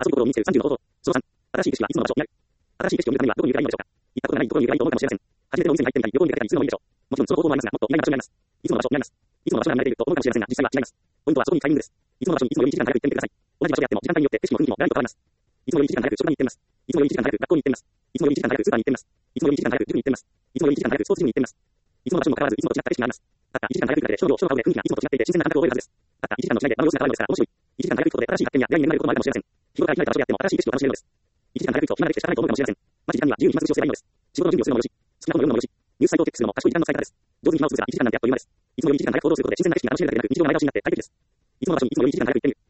遊び心を身につける30の方法。その3、新しい景色はいつの場所にある。新しい景色を見るためにはどこにいるかいいのでしょうか。行ったことがないところにいるかいいと思うかもしれません。初めての温泉に入ってみたり、旅行に出かけたりするのもいいでしょう。もちろんその方法もありますが、もっと意外な場所にあります。いつもの場所にあります。いつもの場所が慣れていると思うかもしれませんが、実際は違います。ポイントはそこにタイミングです。いつもの場所にいつもより1時間早く行ってみてください。同じ場所であっても時間帯によって景色も雰囲気もガラリと変わります。いつもより1時間早く職場に行っています。いつもより1時間早く学校に行っています。いつもより1時間早くスーパーに行っています。いつもより1時間早く塾に行っています。いつもより1時間早くスポーツジムに行っています。いつもの場所にも変わらずいつもと違った景色があります。たった1時間早く行くだけで人の量、人の顔で雰囲気がいつもと違っていて新鮮な感覚を覚えるはずです。たった1時間の違いで場の様子が変わるのですから面白い。1時間早く行くことで新しい発見や出会いに恵まれることもあるかもしれません。日頃から開いた場所であっても新しい景色を楽しめるのです。1時間早く行くと暇な歴史しかないと思うかもしれません。まず時間には自由に暇つぶしをすればいいのです。仕事の準備をするのもよろし、好きなことを読むのもよろし、ニュースサイトをチェックするのも賢い時間の使い方です。上手に暇を潰せば1時間なんてあっという間です。いつもより1時間早く行動することで新鮮な景色が楽しめるだけでなく日常が長押しになって快適です。いつもの場所にいつもより1時間早く行ってみる。